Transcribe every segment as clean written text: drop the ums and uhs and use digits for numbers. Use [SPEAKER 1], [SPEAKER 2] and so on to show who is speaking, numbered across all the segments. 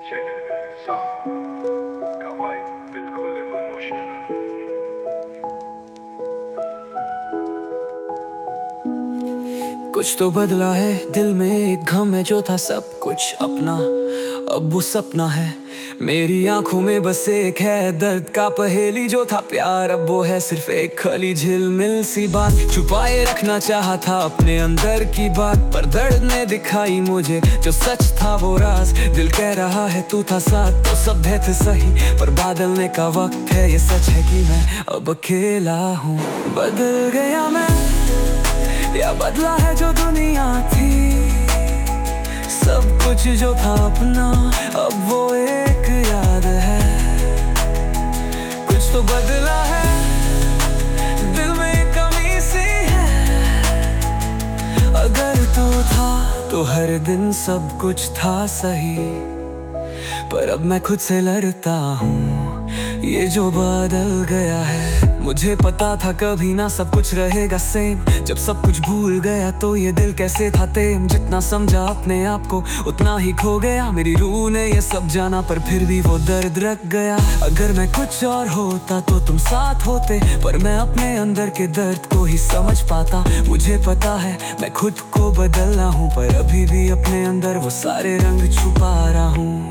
[SPEAKER 1] कुछ तो बदला है दिल में, एक गम है जो था सब कुछ अपना, अब वो सपना है। मेरी आंखों में बस एक है दर्द का पहेली, जो था प्यार अब वो है सिर्फ एक खली झिलमिल सी बात। छुपाए रखना चाहा था अपने अंदर की बात, पर दर्द ने दिखाई मुझे जो सच था वो राज। दिल कह रहा है तू था साथ तो सब है थे सही, पर बदलने का वक्त है, ये सच है कि मैं अब अकेला हूँ। बदल गया मैं या बदला है जो दुनिया थी, सब कुछ जो था अपना अब वो एक याद है। कुछ तो बदला है दिल में कमी सी है, अगर तू था तो हर दिन सब कुछ था सही, पर अब मैं खुद से लड़ता हूँ, ये जो बदल गया है। मुझे पता था कभी ना सब कुछ रहेगा सेम, जब सब कुछ भूल गया तो ये दिल कैसे था तेम। जितना समझा अपने आप को उतना ही खो गया, मेरी रूह ने ये सब जाना पर फिर भी वो दर्द रख गया। अगर मैं कुछ और होता तो तुम साथ होते, पर मैं अपने अंदर के दर्द को ही समझ पाता। मुझे पता है मैं खुद को बदलना हूँ, पर अभी भी अपने अंदर वो सारे रंग छुपा रहा हूँ।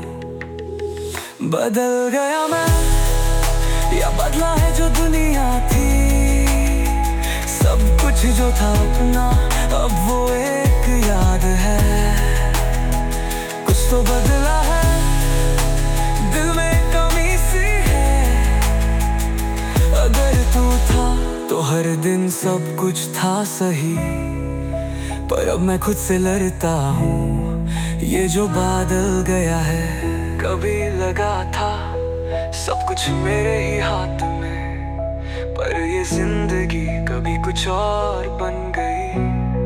[SPEAKER 1] बदल गया मैं या बदला है जो दुनिया थी, सब कुछ जो था अपना अब वो एक याद है। कुछ तो बदला है दिल में कमी सी है, अगर तू था तो हर दिन सब कुछ था सही, पर अब मैं खुद से लड़ता हूँ, ये जो बादल गया है। कभी लगा था सब कुछ मेरे ही हाथ में, पर ये जिंदगी कभी कुछ और बन गई।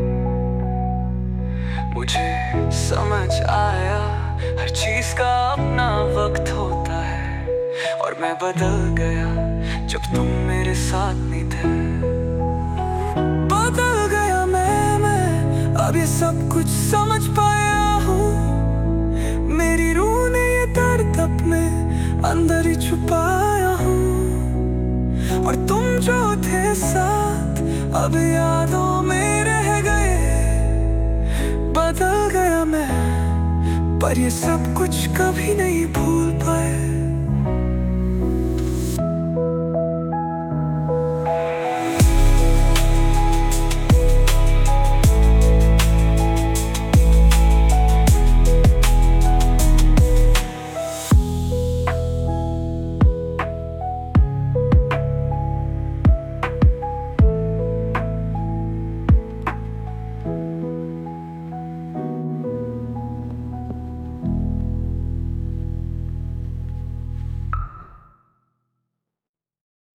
[SPEAKER 1] मुझे समझ आया हर चीज का अपना वक्त होता है, और मैं बदल गया जब तुम मेरे साथ नहीं थे। बदल गया मैं अब ये सब कुछ समझ पाया हूँ, मेरी रूह ने ये दर्द अपने अंदर ही छुपाया हूँ, और तुम जो थे साथ अब यादों में रह गए। बदल गया मैं पर ये सब कुछ कभी नहीं भूल पाए।